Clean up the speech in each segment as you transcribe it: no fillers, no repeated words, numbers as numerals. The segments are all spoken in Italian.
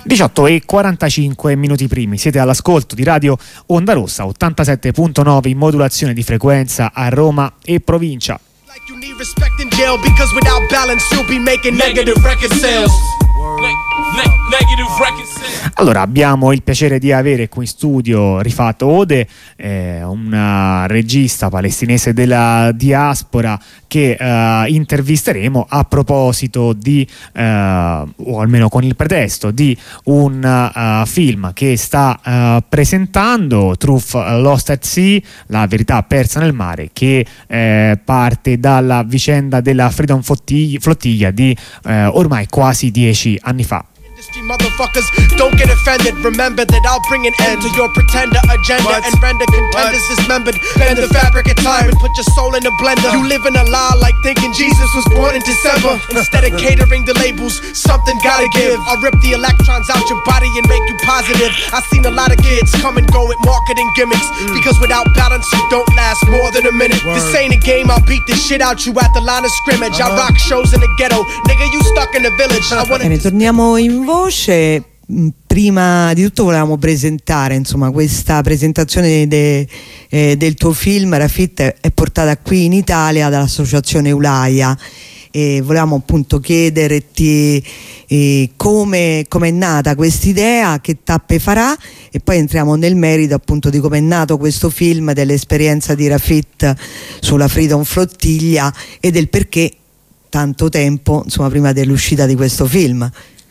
18:45 primi, siete all'ascolto di Radio Onda Rossa 87.9 in modulazione di frequenza a Roma e provincia. You need respect in jail because without balance you'll be making negative record sales. Allora, abbiamo il piacere di avere qui in studio Rifat Ode, un regista palestinese della diaspora che intervisteremo a proposito di, o almeno con il pretesto di un film che sta presentando, Truth Lost at Sea, la verità persa nel mare, che parte dalla vicenda della Freedom Flottiglia di ormai quasi 10 anni fa. Motherfuckers, don't get offended. Remember that I'll bring an end to your pretender agenda and render contenders dismembered. Bend the fabric of time and put your soul in a blender. You live in a lie like thinking Jesus was born in December. Instead of catering the labels, something gotta give. I'll rip the electrons out your body and make you positive. I've seen a lot of kids come and go with marketing gimmicks, because without balance you don't last more than a minute. This ain't a game, I'll beat the shit out you at the line of scrimmage. I rock shows in the ghetto, nigga, you stuck in the village. Bene, torniamo in voce. Prima di tutto volevamo presentare, insomma, questa presentazione del tuo film, Rafit, è portata qui in Italia dall'associazione Eulaia, e volevamo appunto chiederti come è nata quest'idea, che tappe farà, e poi entriamo nel merito appunto di come è nato questo film, dell'esperienza di Rafit sulla Freedom Flottiglia e del perché tanto tempo, insomma, prima dell'uscita di questo film.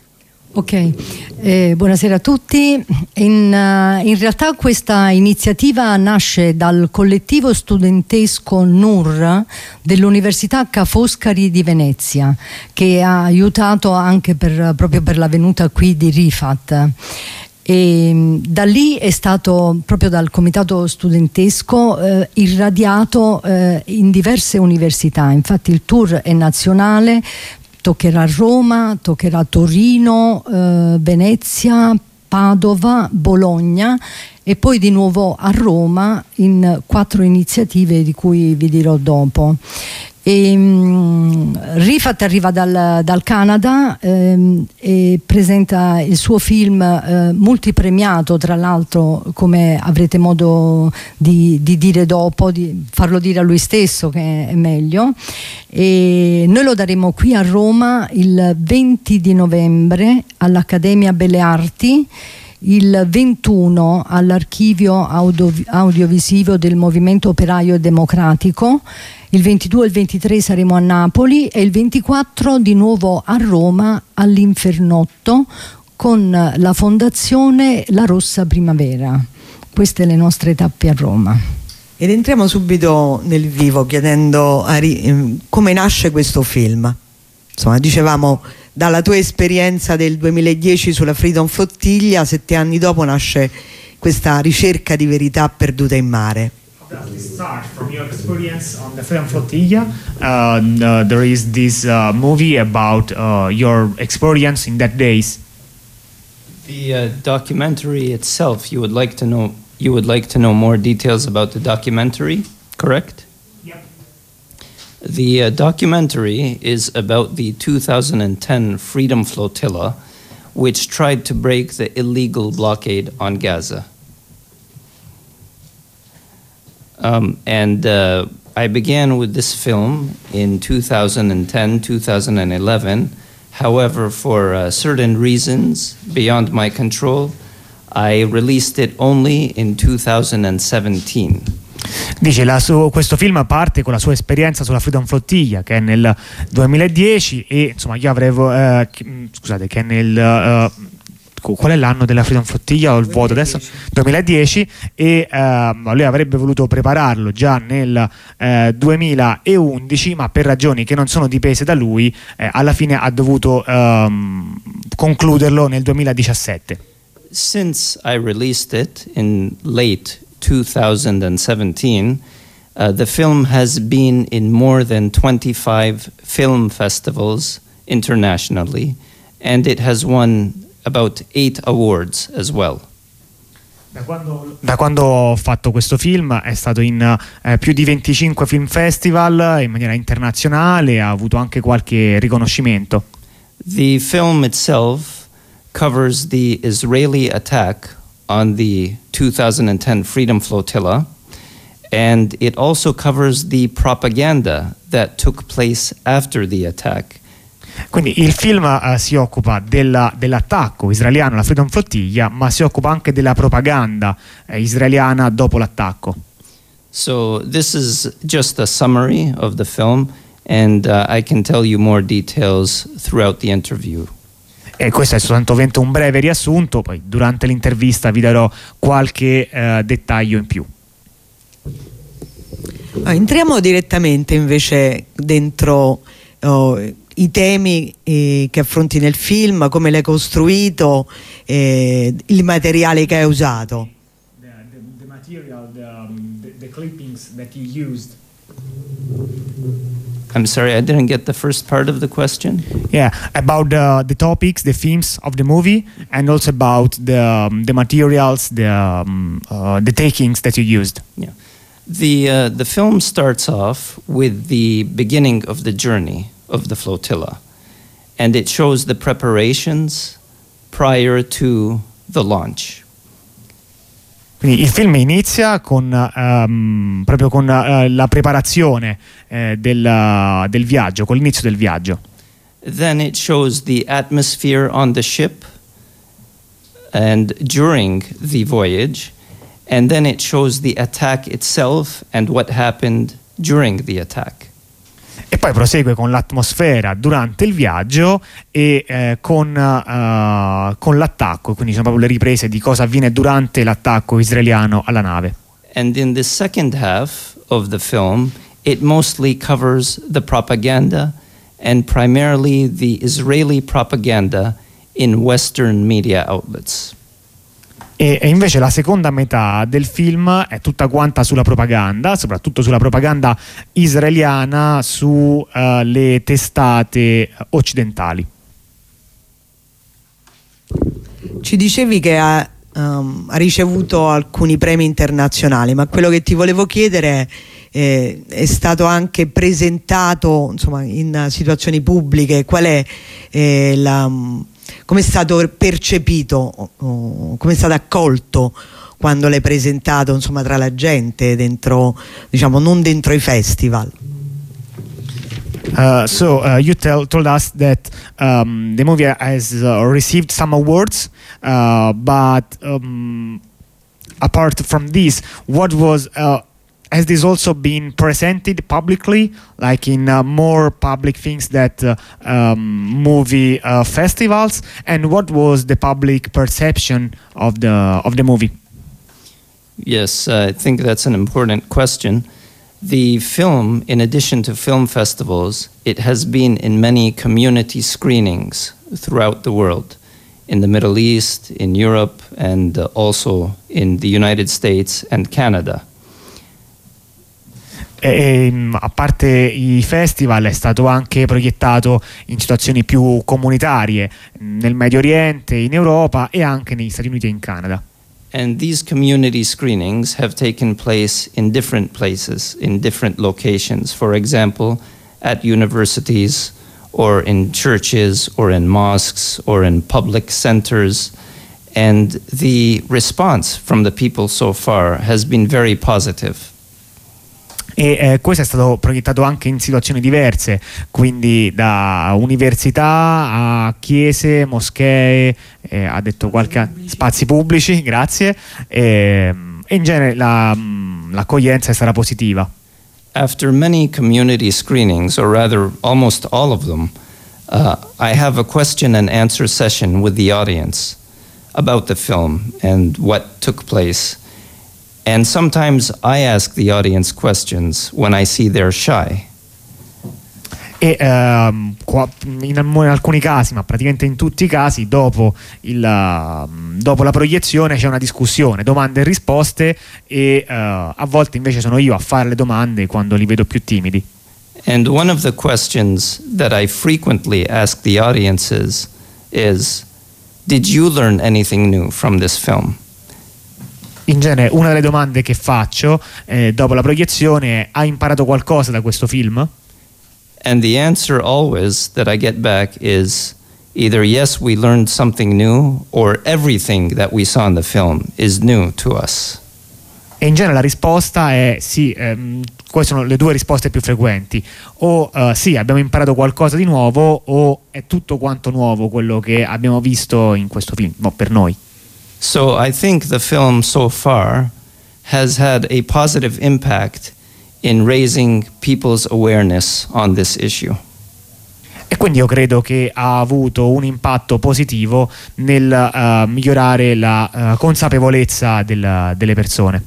Ok, buonasera a tutti. In realtà questa iniziativa nasce dal collettivo studentesco NUR dell'Università Ca' Foscari di Venezia, che ha aiutato anche proprio per la venuta qui di Rifat. E da lì è stato, proprio dal comitato studentesco, irradiato in diverse università. Infatti il tour è nazionale, toccherà Roma, toccherà Torino, Venezia, Padova, Bologna e poi di nuovo a Roma in 4 iniziative di cui vi dirò dopo. Rifat arriva dal Canada e presenta il suo film multipremiato, tra l'altro, come avrete modo di dire dopo, di farlo dire a lui stesso, che è meglio. E noi lo daremo qui a Roma il 20 di novembre all'Accademia Belle Arti, il 21 all'Archivio Audiovisivo del Movimento Operaio e Democratico, il 22 e il 23 saremo a Napoli e il 24 di nuovo a Roma all'Infernotto con la fondazione La Rossa Primavera. Queste le nostre tappe a Roma. Ed entriamo subito nel vivo chiedendo come nasce questo film. Insomma, dicevamo, dalla tua esperienza del 2010 sulla Freedom Flottiglia, 7 anni dopo nasce questa ricerca di verità perduta in mare. Does this start from your experience on the Freedom Flotilla? There is this movie about your experience in that days. The documentary itself, you would like to know more details about the documentary, correct? Yep. The documentary is about the 2010 Freedom Flotilla, which tried to break the illegal blockade on Gaza. I began with this film in 2010, 2011. However, for certain reasons beyond my control, I released it only in 2017. Dice, questo film parte con la sua esperienza sulla Freedom Flottiglia, che è nel 2010, e insomma io avevo scusate, che è nel qual è l'anno della Freedom Flottiglia? Ho il vuoto adesso. 2010, e lui avrebbe voluto prepararlo già nel 2011, ma per ragioni che non sono dipese da lui alla fine ha dovuto concluderlo nel 2017. Since I released it in late 2017, the film has been in more than 25 film festivals internationally, and it has won about 8 awards as well. Da quando ho fatto questo film è stato in più di 25 film festival in maniera internazionale, ha avuto anche qualche riconoscimento. The film itself covers the Israeli attack on the 2010 Freedom Flotilla, and it also covers the propaganda that took place after the attack. Quindi il film si occupa dell'attacco israeliano alla Freedom Flotilla, ma si occupa anche della propaganda israeliana dopo l'attacco. So this is just a summary of the film, and I can tell you more details throughout the interview. E questo è soltanto un breve riassunto, poi durante l'intervista vi darò qualche dettaglio in più. Entriamo direttamente invece dentro i temi che affronti nel film, come l'hai costruito, il materiale che hai usato. The material, the clippings that you used. I'm sorry, I didn't get the first part of the question. Yeah, about the topics, the themes of the movie, and also about the materials, the takings that you used. Yeah. The film starts off with the beginning of the journey of the flotilla, and it shows the preparations prior to the launch. Quindi il film inizia proprio con la preparazione del viaggio, con l'inizio del viaggio. Then it shows the atmosphere on the ship and during the voyage, and then it shows the attack itself and what happened during the attack. E poi prosegue con l'atmosfera durante il viaggio e con l'attacco, quindi sono proprio le riprese di cosa avviene durante l'attacco israeliano alla nave. And in the second half of the film, it mostly covers the propaganda and primarily the Israeli propaganda in Western media outlets. E invece la seconda metà del film è tutta quanta sulla propaganda, soprattutto sulla propaganda israeliana su le testate occidentali. Ci dicevi che ha ricevuto alcuni premi internazionali, ma quello che ti volevo chiedere è stato anche presentato, insomma, in situazioni pubbliche, qual è come è stato percepito, come è stato accolto quando l'hai presentato, insomma, tra la gente, dentro, diciamo, non dentro i festival? You told us that the movie has received some awards, but apart from this, what was has this also been presented publicly, like in more public things that movie festivals? And what was the public perception of the movie? Yes, I think that's an important question. The film, in addition to film festivals, it has been in many community screenings throughout the world, in the Middle East, in Europe, and also in the United States and Canada. A parte i festival, è stato anche proiettato in situazioni più comunitarie nel Medio Oriente, in Europa e anche negli Stati Uniti e in Canada. And these community screenings have taken place in different places, in different locations. For example, at universities, or in churches, or in mosques, or in public centers. And the response from the people so far has been very positive. E questo è stato proiettato anche in situazioni diverse, quindi da università a chiese, moschee, ha detto qualche spazi pubblici, grazie, e in genere l'accoglienza è stata positiva. After many community screenings, or rather almost all of them, I have a question and answer session with the audience about the film and what took place. And sometimes I ask the audience questions when I see they're shy. E in alcuni casi, ma praticamente in tutti i casi, dopo la proiezione c'è una discussione, domande e risposte, e a volte invece sono io a fare le domande quando li vedo più timidi. And one of the questions that I frequently ask the audiences is, did you learn anything new from this film? In genere una delle domande che faccio dopo la proiezione è: hai imparato qualcosa da questo film? And the answer always that I get back is, Either yes, we learned something new, or everything that we saw in the film is new to us. E in genere la risposta è sì, queste sono le due risposte più frequenti, o sì, abbiamo imparato qualcosa di nuovo, o è tutto quanto nuovo quello che abbiamo visto in questo film, per noi. So I think the film so far has had a positive impact in raising people's awareness on this issue. E quindi io credo che ha avuto un impatto positivo nel migliorare la consapevolezza delle persone.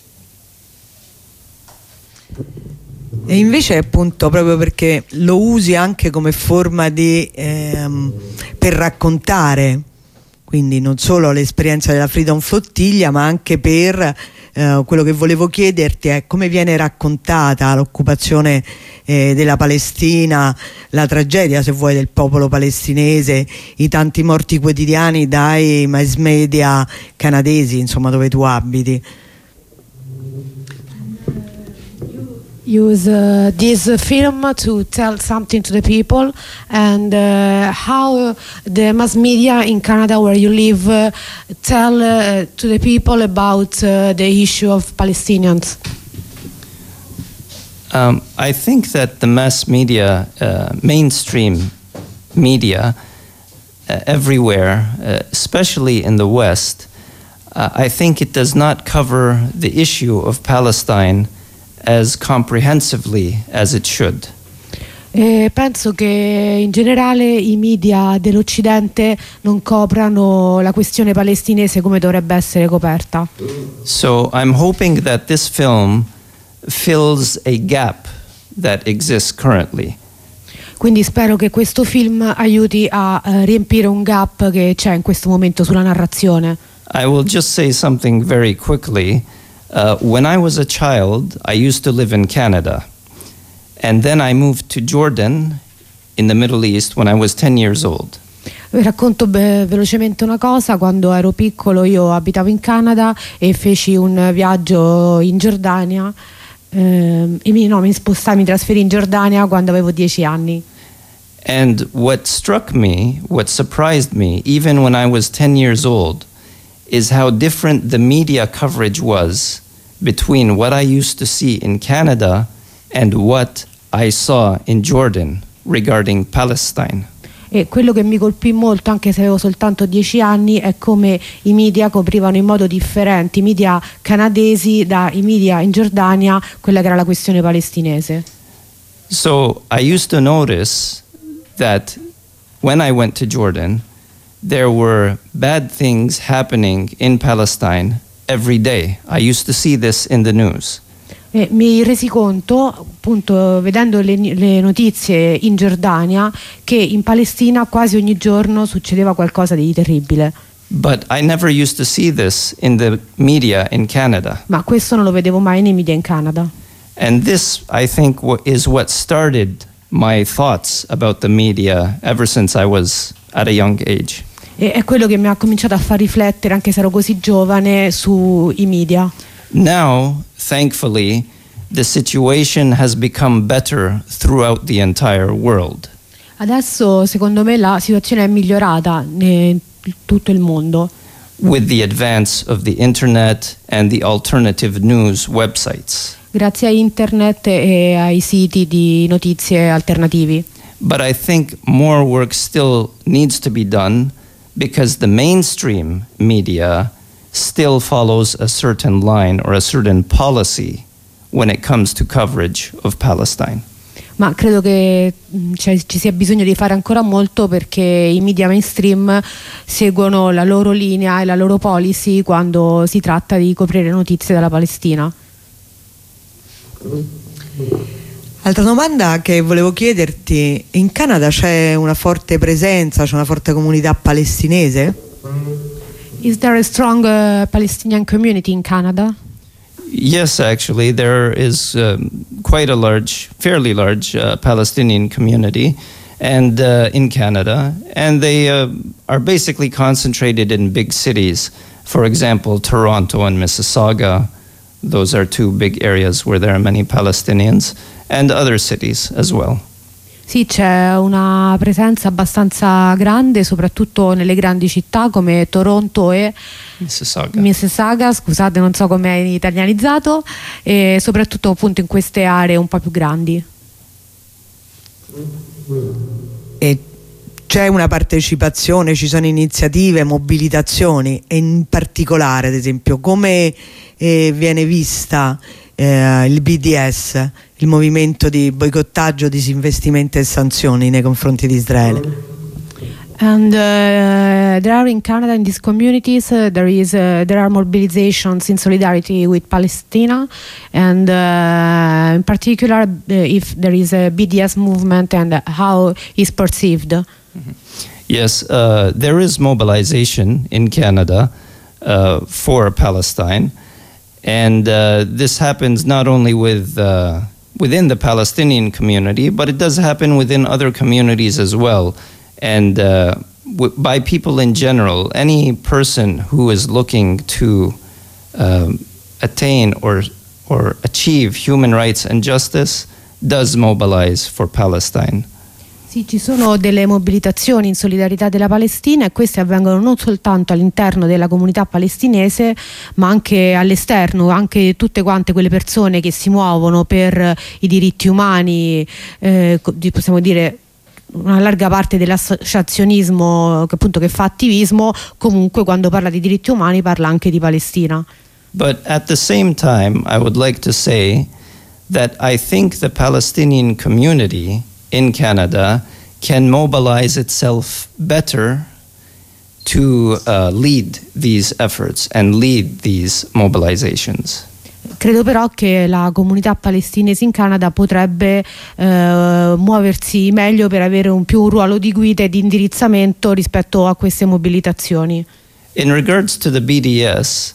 E invece appunto proprio perché lo usi anche come forma per raccontare, quindi non solo l'esperienza della Freedom Flottiglia, ma anche per quello che volevo chiederti è come viene raccontata l'occupazione della Palestina, la tragedia, se vuoi, del popolo palestinese, i tanti morti quotidiani dai mass media canadesi, insomma, dove tu abiti. Use this film to tell something to the people, and how the mass media in Canada, where you live, tell to the people about the issue of Palestinians. I think that the mass media, mainstream media, everywhere, especially in the West, I think it does not cover the issue of Palestine as comprehensively as it should. Penso che in generale i media dell'Occidente non coprano la questione palestinese come dovrebbe essere coperta. So I'm hoping that this film fills a gap that exists currently. Quindi spero che questo film aiuti a riempire un gap che c'è in questo momento sulla narrazione. I will just say something very quickly. When I was a child, I used to live in Canada. And then I moved to Jordan in the Middle East when I was 10 years old. Vi racconto velocemente una cosa. Quando ero piccolo io abitavo in Canada e feci un viaggio in Giordania. Mi spostai, mi trasferì in Giordania quando avevo 10 anni. And what struck me, what surprised me, even when I was 10 years old, is how different the media coverage was between what I used to see in Canada and what I saw in Jordan regarding Palestine. E quello che mi colpì molto, anche se avevo soltanto 10 anni, è come i media coprivano in modo differente i media canadesi dai media in Giordania quella che era la questione palestinese. So I used to notice that when I went to Jordan, there were bad things happening in Palestine every day. I used to see this in the news. E mi resi conto, appunto, vedendo le notizie in Giordania, che in Palestina quasi ogni giorno succedeva qualcosa di terribile. But I never used to see this in the media in Canada. Ma questo non lo vedevo mai nei media in Canada. And this, I think, is what started my thoughts about the media ever since I was at a young age. E è quello che mi ha cominciato a far riflettere, anche se ero così giovane, sui media. Now, thankfully, the situation has become better throughout the entire world. Adesso, secondo me, la situazione è migliorata in tutto il mondo. With the advance of the internet and the alternative news websites. Grazie a internet e ai siti di notizie alternativi. But I think more work still needs to be done because the mainstream media still follows a certain line or a certain policy when it comes to coverage of Palestine. Ma credo che ci sia bisogno di fare ancora molto, perché i media mainstream seguono la loro linea e la loro policy quando si tratta di coprire notizie dalla Palestina. Altra domanda che volevo chiederti: in Canada c'è una forte presenza, c'è una forte comunità palestinese? Is there a strong Palestinian community in Canada? Yes, actually, there is quite a large, fairly large Palestinian community and in Canada, and they are basically concentrated in big cities. For example, Toronto and Mississauga. Those are two big areas where there are many Palestinians, and other cities as well. Sì, c'è una presenza abbastanza grande, soprattutto nelle grandi città come Toronto e Mississauga, scusate, non so come è italianizzato, e soprattutto appunto in queste aree un po' più grandi. E c'è una partecipazione, ci sono iniziative, mobilitazioni, e in particolare, ad esempio, come viene vista il BDS, il movimento di boicottaggio, disinvestimento e sanzioni nei confronti di Israele? And there are in Canada, in these communities, there are mobilizations in solidarity with Palestine, and in particular, if there is a BDS movement and how it's perceived. Mm-hmm. Yes, there is mobilization in Canada for Palestine, and this happens not only within the Palestinian community, but it does happen within other communities as well. And by people in general, any person who is looking to attain or achieve human rights and justice does mobilize for Palestine. Sì, ci sono delle mobilitazioni in solidarietà della Palestina, e queste avvengono non soltanto all'interno della comunità palestinese, ma anche all'esterno, anche tutte quante quelle persone che si muovono per i diritti umani, possiamo dire una larga parte dell'associazionismo che fa attivismo, comunque quando parla di diritti umani parla anche di Palestina. But at the same time, I would like to say that I think the Palestinian community in Canada can mobilize itself better to lead these efforts and lead these mobilizations. Credo però che la comunità palestinese in Canada potrebbe muoversi meglio per avere un ruolo di guida e di indirizzamento rispetto a queste mobilitazioni. In regards to the BDS,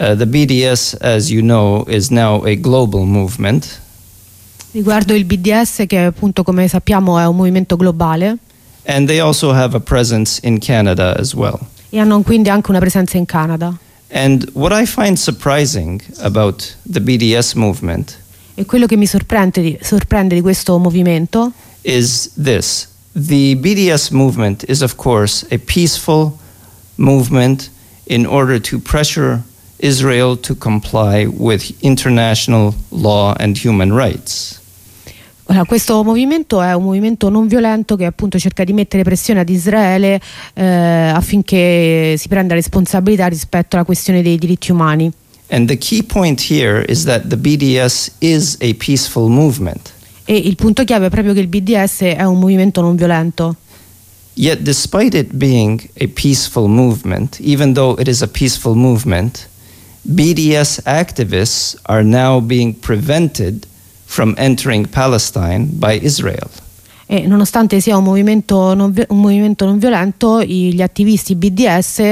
as you know, is now a global movement. Riguardo il BDS, che appunto come sappiamo è un movimento globale. And they also have a presence in Canada as well. E hanno quindi anche una presenza in Canada. And what I find surprising about the BDS movement, e quello che mi sorprende di questo movimento, is this: the BDS movement is of course a peaceful movement in order to pressure Israel to comply with international law and human rights. Questo movimento è un movimento non violento che appunto cerca di mettere pressione ad Israele affinché si prenda responsabilità rispetto alla questione dei diritti umani. And the key point here is that the BDS is a peaceful movement. E il punto chiave è proprio che il BDS è un movimento non violento. Yet despite it being a peaceful movement, even though it is a peaceful movement, BDS activists are now being prevented from entering Palestine by Israel. E nonostante sia un movimento non violento, gli attivisti BDS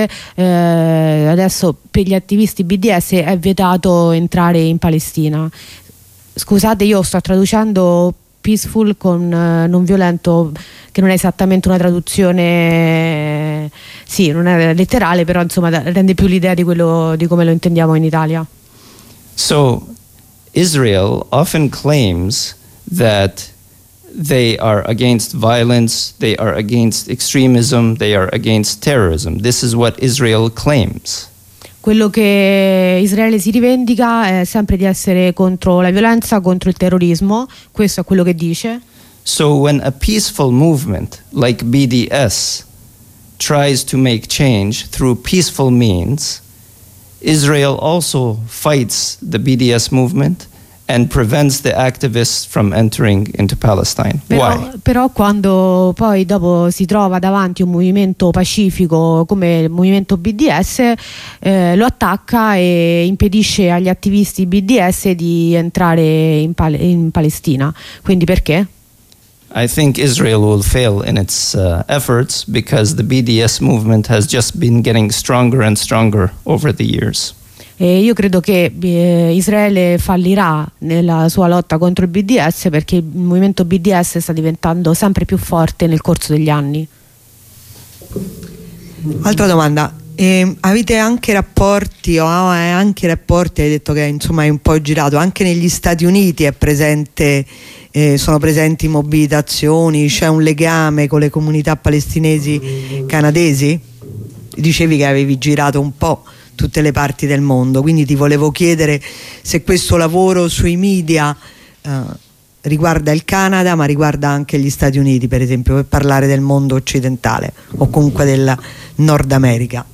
adesso per gli attivisti BDS è vietato entrare in Palestina. Scusate, io sto traducendo peaceful con non violento, che non è esattamente una traduzione, sì, non è letterale, però insomma rende più l'idea di come lo intendiamo in Italia. So Israel often claims that they are against violence, they are against extremism, they are against terrorism. This is what Israel claims. Quello che Israele si rivendica è sempre di essere contro la violenza, contro il terrorismo. Questo è quello che dice. So when a peaceful movement like BDS tries to make change through peaceful means, Israel also fights the BDS movement and prevents the activists from entering into Palestine. Why? Però quando poi dopo si trova davanti un movimento pacifico come il movimento BDS, lo attacca e impedisce agli attivisti BDS di entrare in Palestina. Quindi perché? I think Israel will fail in its efforts because the BDS movement has just been getting stronger and stronger over the years. E io credo che Israele fallirà nella sua lotta contro il BDS perché il movimento BDS sta diventando sempre più forte nel corso degli anni. Altra domanda: E avete anche rapporti, hai detto che insomma hai un po' girato, anche negli Stati Uniti sono presenti mobilitazioni, c'è un legame con le comunità palestinesi canadesi? Dicevi che avevi girato un po' tutte le parti del mondo, quindi ti volevo chiedere se questo lavoro sui media riguarda il Canada, ma riguarda anche gli Stati Uniti, per esempio, per parlare del mondo occidentale o comunque del Nord America.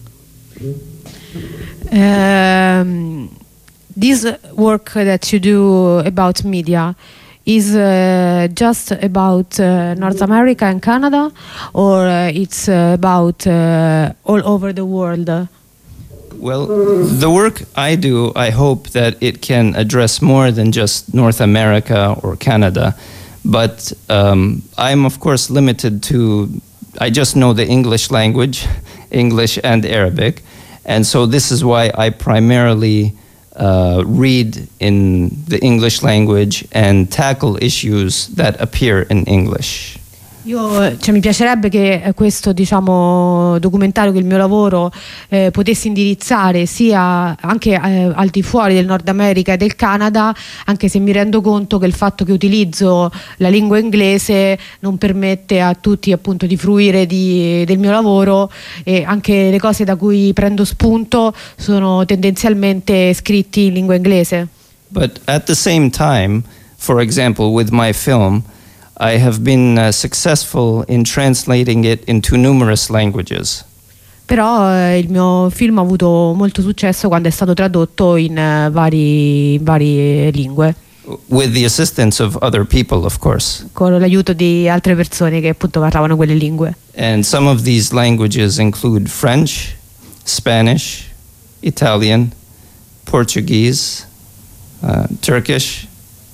This work that you do about media is just about North America and Canada, or it's about all over the world? Well, the work I do, I hope that it can address more than just North America or Canada, but I'm of course limited to, I just know the English language, English and Arabic, and so this is why I primarily read in the English language and tackle issues that appear in English. Mi piacerebbe che questo documentario, che il mio lavoro potesse indirizzare sia anche al di fuori del Nord America e del Canada, anche se mi rendo conto che il fatto che utilizzo la lingua inglese non permette a tutti appunto di fruire del mio lavoro, e anche le cose da cui prendo spunto sono tendenzialmente scritti in lingua inglese. But at the same time, for example, with my film, I have been successful in translating it into numerous languages. Però il mio film ha avuto molto successo quando è stato tradotto in varie lingue. With the assistance of other people, of course. Con l'aiuto di altre persone che appunto parlavano quelle lingue. And some of these languages include French, Spanish, Italian, Portuguese, Turkish.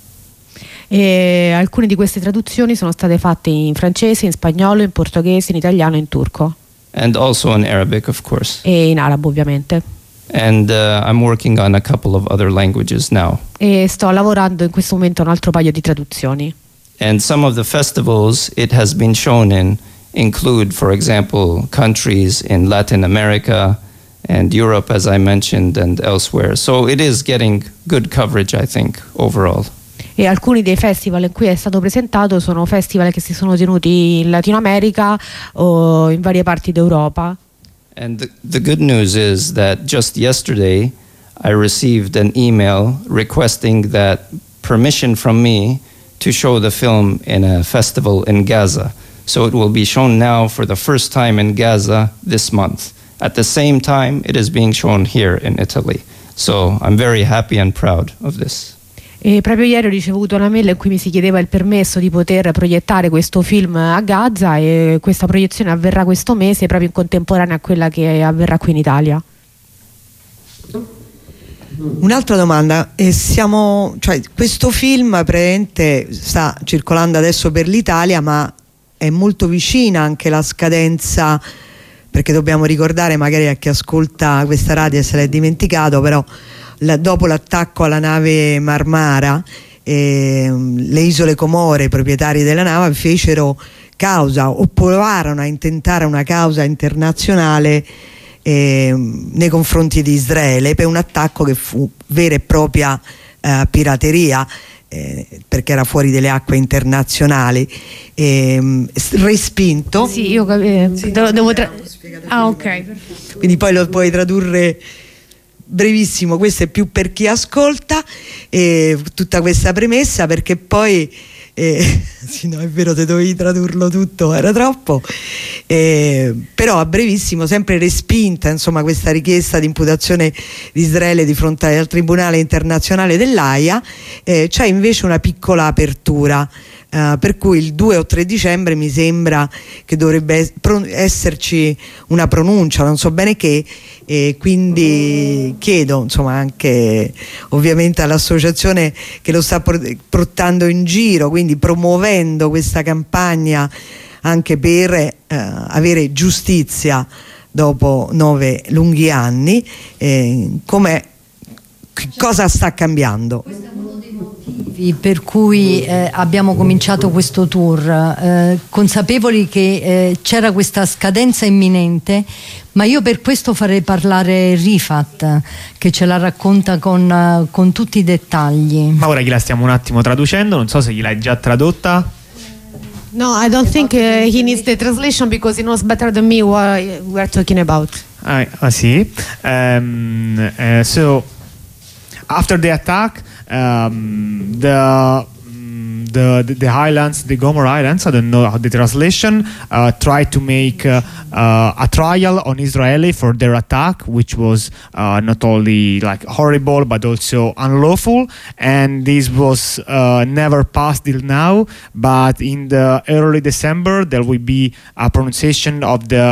E alcune di queste traduzioni sono state fatte in francese, in spagnolo, in portoghese, in italiano e in turco. And also in Arabic, of course. E in arabo, ovviamente. And I'm working on a couple of other languages now. E sto lavorando in questo momento a un altro paio di traduzioni. And some of the festivals it has been shown in include, for example, countries in Latin America and Europe, as I mentioned, and elsewhere. So it is getting good coverage, I think, overall. E alcuni dei festival in cui è stato presentato sono festival che si sono tenuti in Latino America o in varie parti d'Europa. And the good news is that just yesterday I received an email requesting that permission from me to show the film in a festival in Gaza. So it will be shown now for the first time in Gaza this month. At the same time, it is being shown here in Italy. So I'm very happy and proud of this. E proprio ieri ho ricevuto una mail in cui mi si chiedeva il permesso di poter proiettare questo film a Gaza, e questa proiezione avverrà questo mese, proprio in contemporanea a quella che avverrà qui in Italia. Un'altra domanda, questo film praticamente sta circolando adesso per l'Italia, ma è molto vicina anche la scadenza, perché dobbiamo ricordare magari a chi ascolta questa radio se l'è dimenticato, però dopo l'attacco alla nave Marmara, le isole Comore, i proprietari della nave, fecero causa o provarono a intentare una causa internazionale nei confronti di Israele per un attacco che fu vera e propria pirateria, perché era fuori delle acque internazionali, respinto. Sì, io devo ok. Quindi poi lo puoi tradurre brevissimo, questo è più per chi ascolta, tutta questa premessa, perché poi sì, no, è vero, te dovevi tradurlo tutto, era troppo, però a brevissimo, sempre respinta insomma questa richiesta di imputazione di Israele di fronte al Tribunale Internazionale dell'Aia. C'è invece una piccola apertura, per cui il 2 o 3 dicembre mi sembra che dovrebbe esserci una pronuncia, non so bene che, quindi chiedo insomma anche ovviamente all'associazione che lo sta portando in giro, quindi promuovendo questa campagna anche per avere giustizia dopo 9 lunghi anni, cosa sta cambiando? Questo è uno dei motivi per cui abbiamo cominciato questo tour, consapevoli che c'era questa scadenza imminente, ma io per questo farei parlare Rifat, che ce la racconta con tutti i dettagli. Ma ora gliela stiamo un attimo traducendo, non so se gliel'hai già tradotta. No, I don't think he needs the translation because he knows better than me what we are talking about. Sì. So after the attack, the Highlands, the Gomer Islands, I don't know how the translation, tried to make a trial on Israeli for their attack, which was not only like horrible but also unlawful, and this was never passed till now. But in the early December there will be a pronunciation of the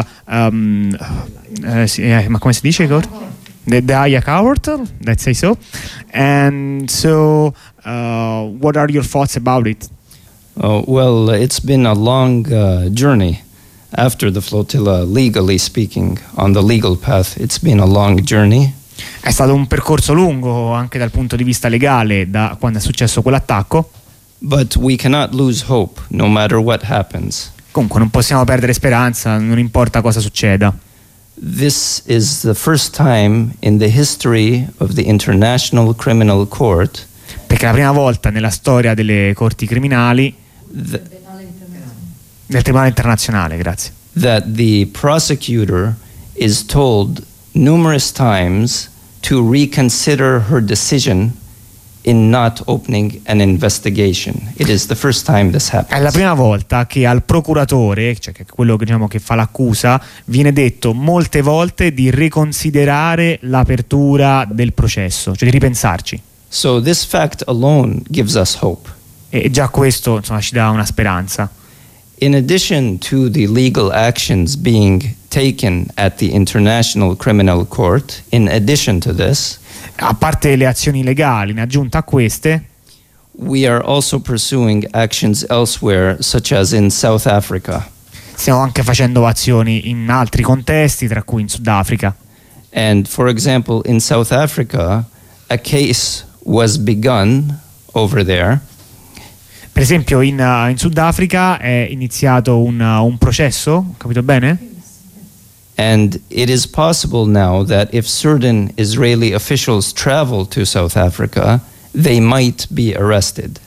ma come si dice, Igor? The Haya Court, let's say so. And so what are your thoughts about it? Well, it's been a long journey after the flotilla, legally speaking, on the legal path. It's been a long journey. È stato un percorso lungo anche dal punto di vista legale da quando è successo quell'attacco. But we cannot lose hope, no matter what happens. Comunque non possiamo perdere speranza, non importa cosa succeda. This is the first time in the history of the International Criminal Court, perché è la prima volta nella storia delle corti criminali, del Tribunale Internazionale, grazie, that the prosecutor is told numerous times to reconsider her decision in not opening an investigation. It is the first time this happens. È la prima volta che al procuratore, cioè che quello che, diciamo, che fa l'accusa, viene detto molte volte di riconsiderare l'apertura del processo, cioè di ripensarci. So this fact alone gives us hope. E già questo, insomma, ci dà una speranza. In addition to the legal actions being taken at the International Criminal Court, in addition to this, a parte le azioni legali, in aggiunta a queste, we are also pursuing actions elsewhere, such as in South Africa. Stiamo anche facendo azioni in altri contesti, tra cui in Sudafrica. And for example, in South Africa, a case was begun over there. Per esempio in Sudafrica è iniziato un processo, ho capito bene? And it is possible now that if certain Israeli officials travel to South Africa, they might be arrested.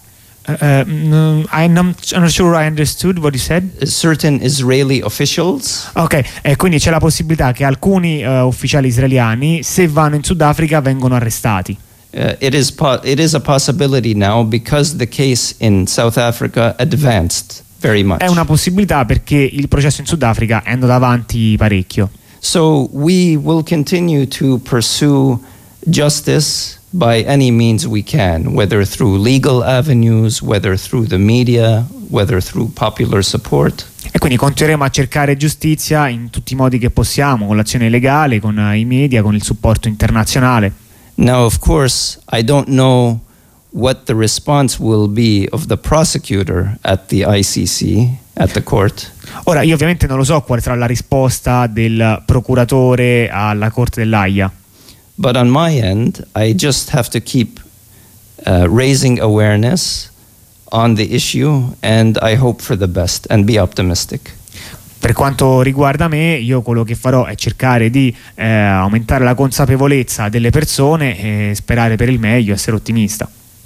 I'm not sure I understood what you said. Certain Israeli officials. Ok, quindi c'è la possibilità che alcuni ufficiali israeliani, se vanno in Sudafrica, vengono arrestati. It is a possibility now because the case in South Africa advanced very much. È una possibilità perché il processo in Sudafrica è andato avanti parecchio. So we will continue to pursue justice by any means we can, whether through legal avenues, whether through the media, whether through popular support. E quindi continueremo a cercare giustizia in tutti i modi che possiamo, con l'azione legale, con i media, con il supporto internazionale. Now, of course, I don't know what the response will be of the prosecutor at the ICC, at the court. Ora, io ovviamente non lo so quale sarà la risposta del procuratore alla Corte dell'Aia. But on my end, I just have to keep raising awareness on the issue, and I hope for the best and be optimistic. Per quanto riguarda me, io quello che farò è cercare di aumentare la consapevolezza delle persone e sperare per il meglio, essere ottimista.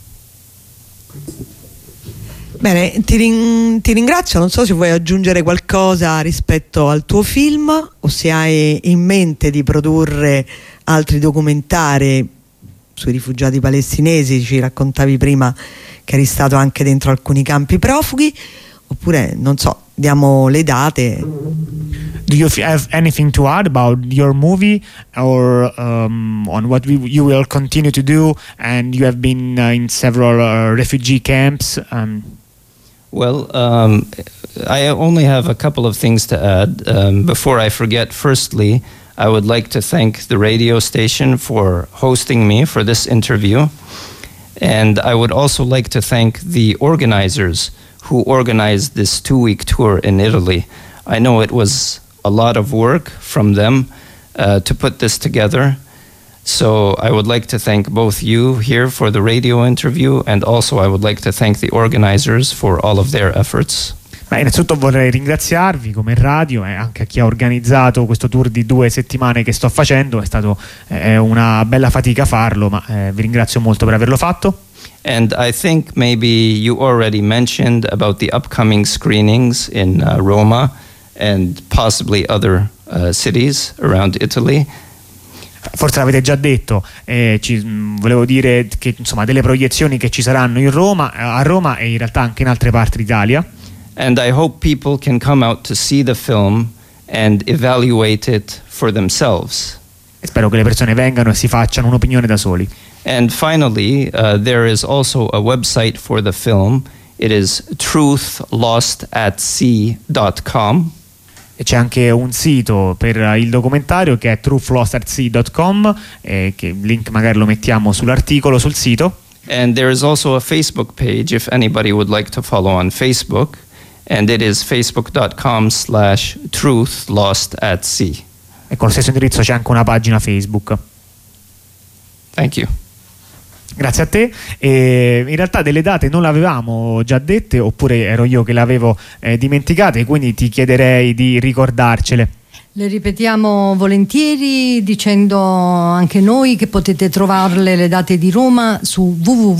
Bene, ti ringrazio, non so se vuoi aggiungere qualcosa rispetto al tuo film o se hai in mente di produrre altri documentari sui rifugiati palestinesi. Ci raccontavi prima che eri stato anche dentro alcuni campi profughi, oppure non so, diamo le date. Do you have anything to add about your movie or on what you will continue to do? And you have been in several refugee camps. Well, I only have a couple of things to add. Before I forget, firstly, I would like to thank the radio station for hosting me for this interview. And I would also like to thank the organizers who organized this 2-week tour in Italy. I know it was a lot of work from them to put this together. So I would like to thank both you here for the radio interview, and also I would like to thank the organizers for all of their efforts. Innanzitutto vorrei ringraziarvi come radio e anche a chi ha organizzato questo tour di 2 settimane che sto facendo. È stato una bella fatica farlo, ma vi ringrazio molto per averlo fatto. And I think maybe you already mentioned about the upcoming screenings in Roma and possibly other cities around Italy. Forse l'avete già detto, volevo dire che insomma delle proiezioni che ci saranno a Roma e in realtà anche in altre parti d'Italia. And I hope people can come out to see the film and evaluate it for themselves. E spero che le persone vengano e si facciano un'opinione da soli. And finally, there is also a website for the film. It is truthlostatsea.com. E c'è anche un sito per il documentario che è truthlostatsea.com, che il link magari lo mettiamo sull'articolo, sul sito. And there is also a Facebook page if anybody would like to follow on Facebook, and it is facebook.com/truthlostatsea. E con lo stesso indirizzo c'è anche una pagina Facebook. Thank you. Grazie a te. In realtà delle date non le avevamo già dette, oppure ero io che le avevo dimenticate, quindi ti chiederei di ricordarcele. Le ripetiamo volentieri dicendo anche noi che potete trovarle le date di Roma su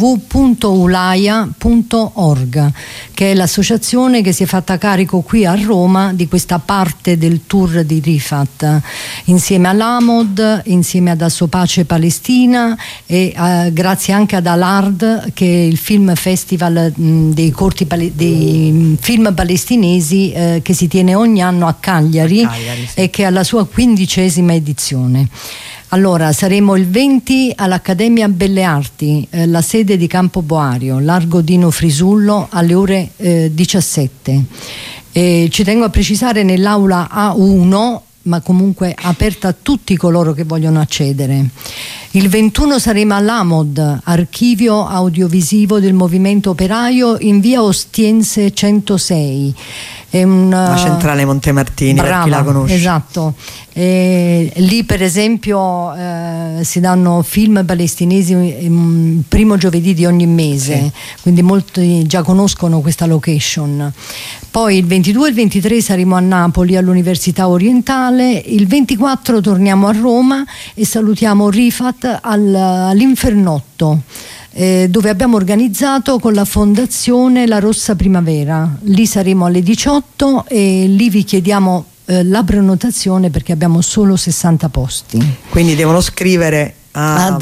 www.ulaia.org, che è l'associazione che si è fatta carico qui a Roma di questa parte del tour di Rifat, insieme all'Amod, insieme ad Assopace Palestina e grazie anche ad Alard, che è il film festival dei film palestinesi che si tiene ogni anno a Cagliari, sì. E che è alla sua 15ª edizione. Allora, saremo il 20 all'Accademia Belle Arti, la sede di Campo Boario, Largo Dino Frisullo, alle ore 17. Ci tengo a precisare nell'aula A1, ma comunque aperta a tutti coloro che vogliono accedere. Il 21 saremo all'Amod, archivio audiovisivo del Movimento Operaio, in via Ostiense 106. È la centrale Montemartini, brava, per chi la conosce. Esatto. Lì per esempio si danno film palestinesi il primo giovedì di ogni mese, sì. Quindi molti già conoscono questa location. Poi il 22 e il 23 saremo a Napoli all'Università Orientale, il 24 torniamo a Roma e salutiamo Rifat all'Infernotto, dove abbiamo organizzato con la fondazione La Rossa Primavera. Lì saremo alle 18 e lì vi chiediamo la prenotazione perché abbiamo solo 60 posti. Quindi devono scrivere ad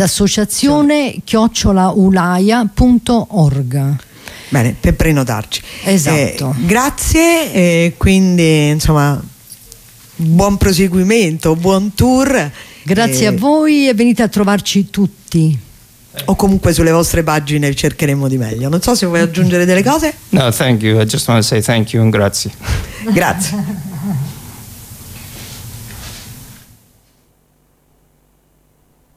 associazione@ulaia.org. Bene, per prenotarci. Esatto. Grazie, quindi insomma buon proseguimento, buon tour. Grazie a voi e venite a trovarci tutti. O comunque sulle vostre pagine cercheremo di meglio. Non so se vuoi aggiungere delle cose. No, thank you. I just want to say thank you and grazie. Grazie.